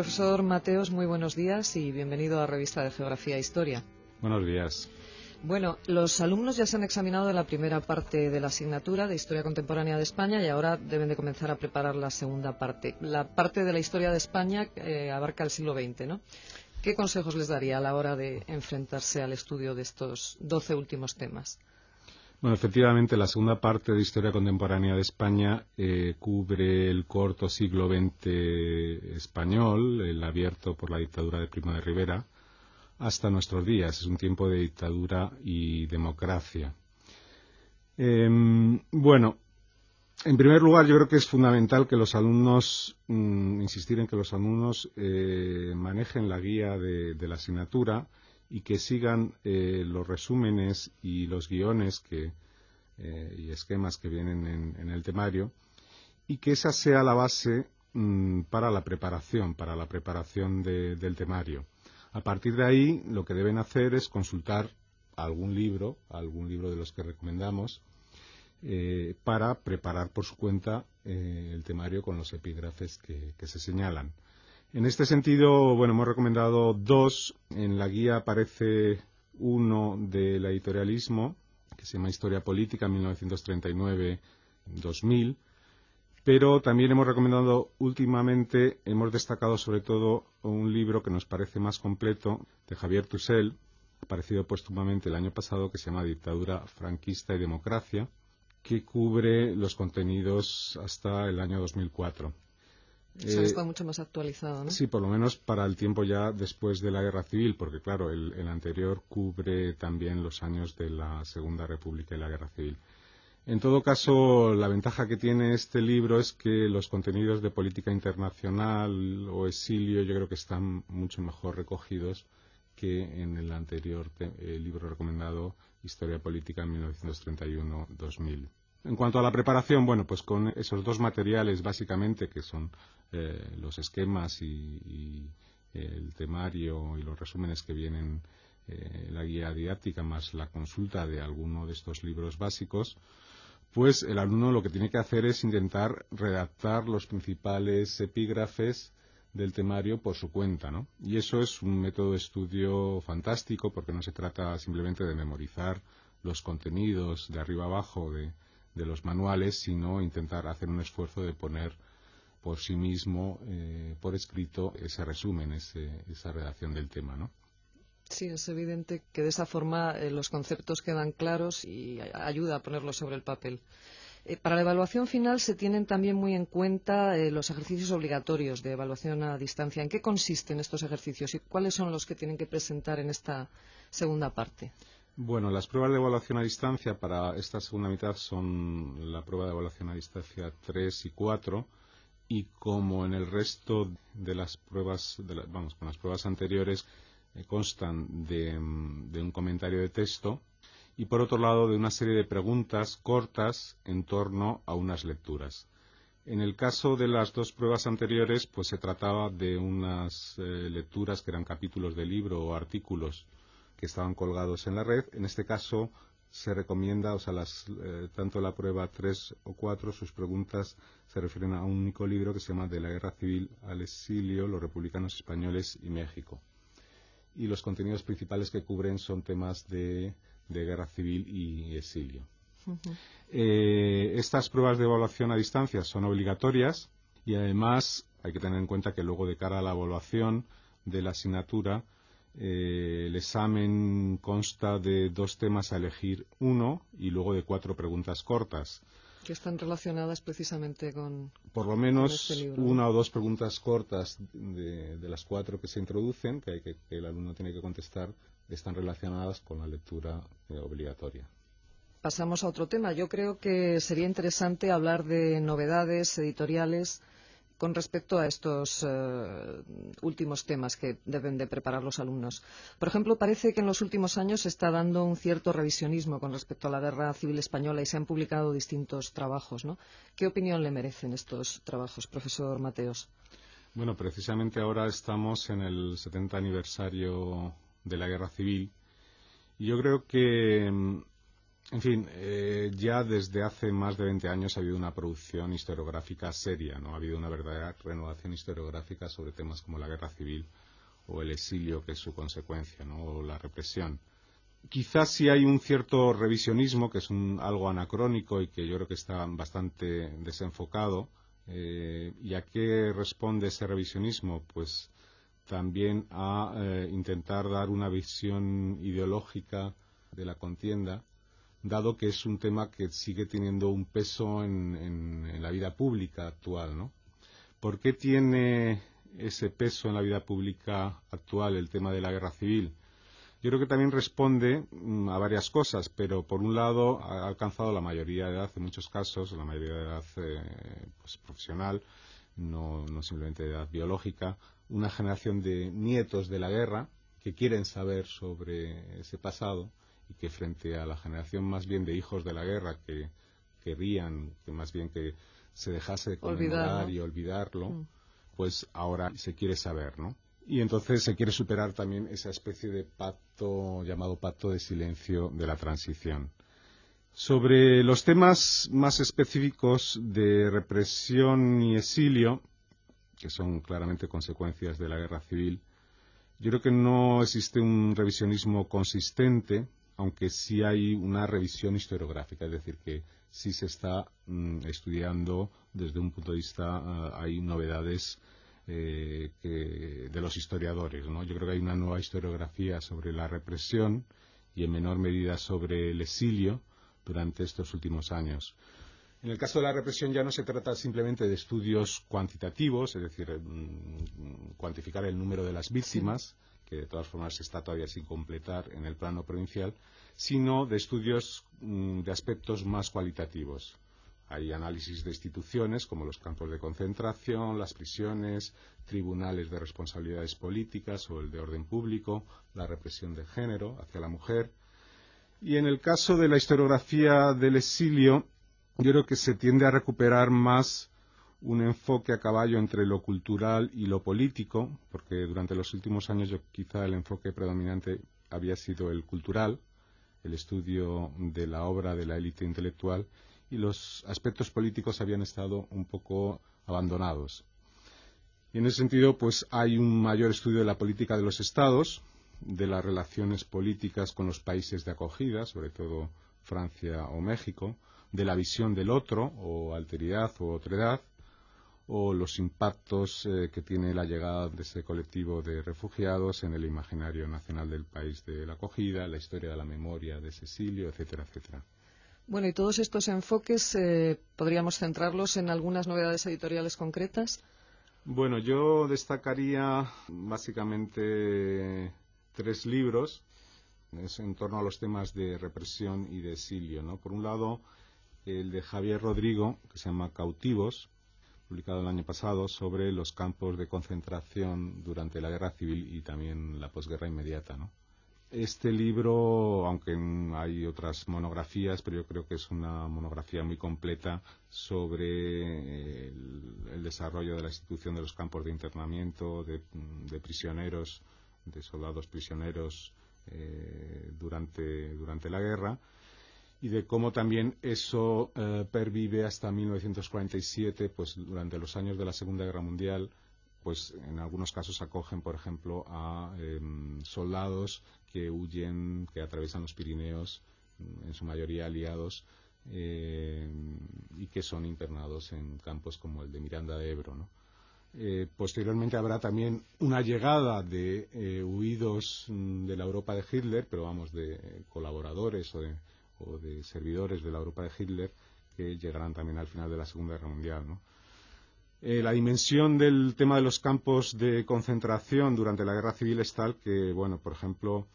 Profesor Mateos, muy buenos días y bienvenido a Revista de Geografía e Historia. Buenos días. Bueno, los alumnos ya se han examinado la primera parte de la asignatura de Historia Contemporánea de España y ahora deben de comenzar a preparar la segunda parte. La parte de la Historia de España abarca el siglo XX, ¿no? ¿Qué consejos les daría a la hora de enfrentarse al estudio de estos 12 últimos temas? Bueno, efectivamente, la segunda parte de Historia Contemporánea de España cubre el corto siglo XX español, el abierto por la dictadura de Primo de Rivera, hasta nuestros días. Es un tiempo de dictadura y democracia. Bueno, en primer lugar, yo creo que es fundamental que los alumnos, insistir en que los alumnos manejen la guía de la asignatura y que sigan los resúmenes y los guiones y esquemas que vienen en el temario, y que esa sea la base para la preparación del temario. A partir de ahí, lo que deben hacer es consultar algún libro de los que recomendamos, para preparar por su cuenta el temario con los epígrafes que se señalan. En este sentido, bueno, hemos recomendado dos. En la guía aparece uno del editorialismo, que se llama Historia Política 1939-2000, pero también hemos recomendado últimamente, hemos destacado sobre todo un libro que nos parece más completo, de Javier Tussell, aparecido póstumamente el año pasado, que se llama Dictadura franquista y democracia, que cubre los contenidos hasta el año 2004. O sea, está mucho más actualizado, ¿no? Sí, por lo menos para el tiempo ya después de la Guerra Civil, porque claro, el anterior cubre también los años de la Segunda República y la Guerra Civil. En todo caso, la ventaja que tiene este libro es que los contenidos de política internacional o exilio yo creo que están mucho mejor recogidos que en el anterior libro recomendado, Historia Política 1931-2000. En cuanto a la preparación, bueno, pues con esos dos materiales básicamente, que son los esquemas y el temario y los resúmenes que vienen la guía didáctica, más la consulta de alguno de estos libros básicos, pues el alumno lo que tiene que hacer es intentar redactar los principales epígrafes del temario por su cuenta, ¿no? Y eso es un método de estudio fantástico, porque no se trata simplemente de memorizar los contenidos de arriba abajo de los manuales, sino intentar hacer un esfuerzo de poner por sí mismo, por escrito, ese resumen, esa redacción del tema, ¿no? Sí, es evidente que de esa forma los conceptos quedan claros y ayuda a ponerlos sobre el papel. Para la evaluación final se tienen también muy en cuenta los ejercicios obligatorios de evaluación a distancia. ¿En qué consisten estos ejercicios y cuáles son los que tienen que presentar en esta segunda parte? Bueno, las pruebas de evaluación a distancia para esta segunda mitad son la prueba de evaluación a distancia 3 y 4, y como en el resto de las pruebas, con las pruebas anteriores, constan de un comentario de texto y, por otro lado, de una serie de preguntas cortas en torno a unas lecturas. En el caso de las dos pruebas anteriores, pues se trataba de unas lecturas que eran capítulos de libro o artículos que estaban colgados en la red. En este caso se recomienda, tanto la prueba 3 o 4, sus preguntas se refieren a un único libro que se llama De la Guerra Civil al Exilio, los republicanos españoles y México. Y los contenidos principales que cubren son temas de guerra civil y exilio. Estas pruebas de evaluación a distancia son obligatorias y además hay que tener en cuenta que luego, de cara a la evaluación de la asignatura, el examen consta de 2 temas a elegir uno y luego de 4 preguntas cortas. Que están relacionadas precisamente con por lo menos este libro, ¿no? Una o 2 preguntas cortas de las 4 que se introducen, que el alumno tiene que contestar, están relacionadas con la lectura obligatoria. Pasamos a otro tema. Yo creo que sería interesante hablar de novedades editoriales con respecto a estos últimos temas que deben de preparar los alumnos. Por ejemplo, parece que en los últimos años se está dando un cierto revisionismo con respecto a la Guerra Civil Española y se han publicado distintos trabajos, ¿no? ¿Qué opinión le merecen estos trabajos, profesor Mateos? Bueno, precisamente ahora estamos en el 70 aniversario de la Guerra Civil y yo creo que En fin, ya desde hace más de 20 años ha habido una producción historiográfica seria, ¿no? Ha habido una verdadera renovación historiográfica sobre temas como la guerra civil o el exilio, que es su consecuencia, ¿no? O la represión. Quizás sí hay un cierto revisionismo, que es algo anacrónico y que yo creo que está bastante desenfocado. ¿Y a qué responde ese revisionismo? Pues también a intentar dar una visión ideológica de la contienda, dado que es un tema que sigue teniendo un peso en la vida pública actual, ¿no? ¿Por qué tiene ese peso en la vida pública actual el tema de la guerra civil? Yo creo que también responde a varias cosas, pero por un lado ha alcanzado la mayoría de edad, en muchos casos, la mayoría de edad pues, profesional, no simplemente de edad biológica, una generación de nietos de la guerra que quieren saber sobre ese pasado y que frente a la generación más bien de hijos de la guerra que querrían que más bien que se dejase de conmemorar y olvidarlo, pues ahora se quiere saber, ¿no? Y entonces se quiere superar también esa especie de pacto llamado pacto de silencio de la transición. Sobre los temas más específicos de represión y exilio, que son claramente consecuencias de la guerra civil, yo creo que no existe un revisionismo consistente, aunque sí hay una revisión historiográfica, es decir, que sí se está estudiando desde un punto de vista, hay novedades de los historiadores, ¿no? Yo creo que hay una nueva historiografía sobre la represión y en menor medida sobre el exilio durante estos últimos años. En el caso de la represión ya no se trata simplemente de estudios cuantitativos, es decir, cuantificar el número de las víctimas, que de todas formas está todavía sin completar en el plano provincial, sino de estudios de aspectos más cualitativos. Hay análisis de instituciones como los campos de concentración, las prisiones, tribunales de responsabilidades políticas o el de orden público, la represión de género hacia la mujer. Y en el caso de la historiografía del exilio, yo creo que se tiende a recuperar más un enfoque a caballo entre lo cultural y lo político, porque durante los últimos años quizá el enfoque predominante había sido el cultural, el estudio de la obra de la élite intelectual, y los aspectos políticos habían estado un poco abandonados. Y en ese sentido, pues hay un mayor estudio de la política de los estados, de las relaciones políticas con los países de acogida, sobre todo Francia o México, de la visión del otro, o alteridad o otredad, o los impactos que tiene la llegada de ese colectivo de refugiados en el imaginario nacional del país de la acogida, la historia de la memoria de ese exilio, etcétera, etcétera. Bueno, y todos estos enfoques, ¿podríamos centrarlos en algunas novedades editoriales concretas? Bueno, yo destacaría básicamente 3 libros en torno a los temas de represión y de exilio, ¿no? Por un lado, el de Javier Rodrigo, que se llama Cautivos, publicado el año pasado, sobre los campos de concentración durante la guerra civil y también la posguerra inmediata, ¿no? Este libro, aunque hay otras monografías, pero yo creo que es una monografía muy completa sobre el desarrollo de la institución de los campos de internamiento, de prisioneros, de soldados prisioneros durante la guerra, y de cómo también eso pervive hasta 1947, pues durante los años de la Segunda Guerra Mundial, pues en algunos casos acogen, por ejemplo, a soldados que huyen, que atraviesan los Pirineos, en su mayoría aliados, y que son internados en campos como el de Miranda de Ebro, ¿no? Posteriormente habrá también una llegada de huidos de la Europa de Hitler, pero vamos, de colaboradores o de servidores de la Europa de Hitler, que llegarán también al final de la Segunda Guerra Mundial, ¿no? La dimensión del tema de los campos de concentración durante la guerra civil es tal que, bueno, por ejemplo,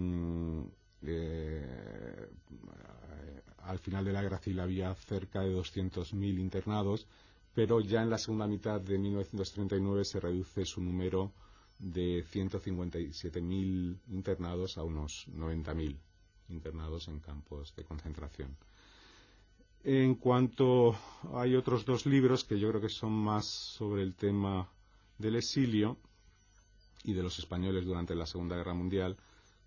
al final de la guerra civil había cerca de 200.000 internados, pero ya en la segunda mitad de 1939 se reduce su número de 157.000 internados a unos 90.000 internados en campos de concentración. En cuanto hay otros 2 libros que yo creo que son más sobre el tema del exilio y de los españoles durante la Segunda Guerra Mundial,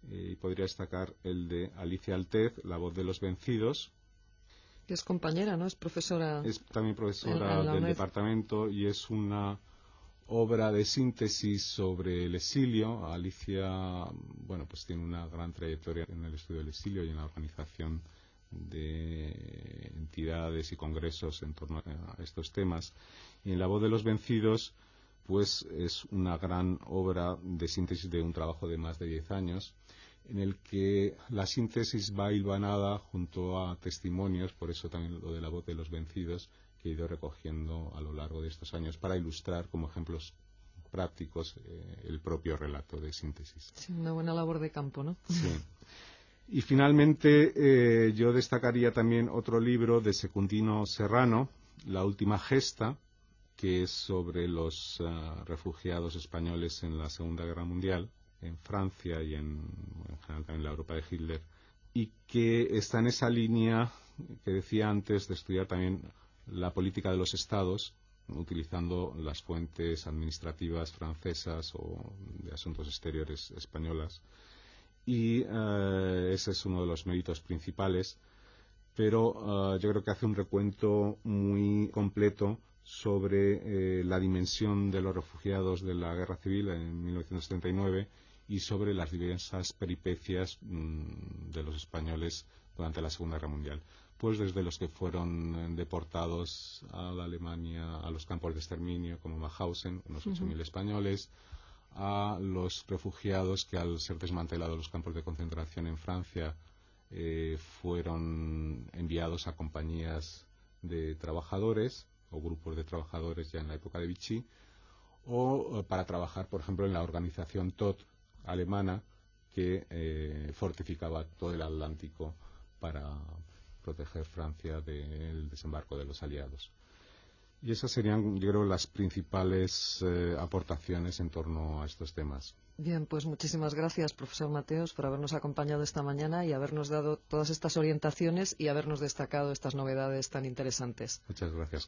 y podría destacar el de Alicia Altez, La voz de los vencidos. Que es compañera, ¿no? Es profesora. Es también profesora en la del UNED. departamento y es una obra de síntesis sobre el exilio. Alicia, bueno, pues tiene una gran trayectoria en el estudio del exilio y en la organización de entidades y congresos en torno a estos temas. Y en La voz de los vencidos, pues es una gran obra de síntesis de un trabajo de más de 10 años, en el que la síntesis va hilvanada junto a testimonios, por eso también lo de La voz de los vencidos, que he ido recogiendo a lo largo de estos años para ilustrar como ejemplos prácticos el propio relato de síntesis. Sí, una buena labor de campo, ¿no? Sí. Y finalmente yo destacaría también otro libro de Secundino Serrano, La última gesta, que es sobre los refugiados españoles en la Segunda Guerra Mundial, en Francia y en general también en la Europa de Hitler, y que está en esa línea que decía antes de estudiar también la política de los estados, utilizando las fuentes administrativas francesas o de asuntos exteriores españolas. Y ese es uno de los méritos principales, pero yo creo que hace un recuento muy completo sobre la dimensión de los refugiados de la Guerra Civil en 1939 y sobre las diversas peripecias de los españoles durante la Segunda Guerra Mundial. Pues desde los que fueron deportados a la Alemania, a los campos de exterminio como Mauthausen, unos 8.000 españoles, a los refugiados que al ser desmantelados los campos de concentración en Francia fueron enviados a compañías de trabajadores o grupos de trabajadores ya en la época de Vichy, o para trabajar, por ejemplo, en la organización TOT alemana que fortificaba todo el Atlántico para proteger Francia del desembarco de los aliados. Y esas serían, yo creo, las principales aportaciones en torno a estos temas. Bien, pues muchísimas gracias, profesor Mateos, por habernos acompañado esta mañana y habernos dado todas estas orientaciones y habernos destacado estas novedades tan interesantes. Muchas gracias.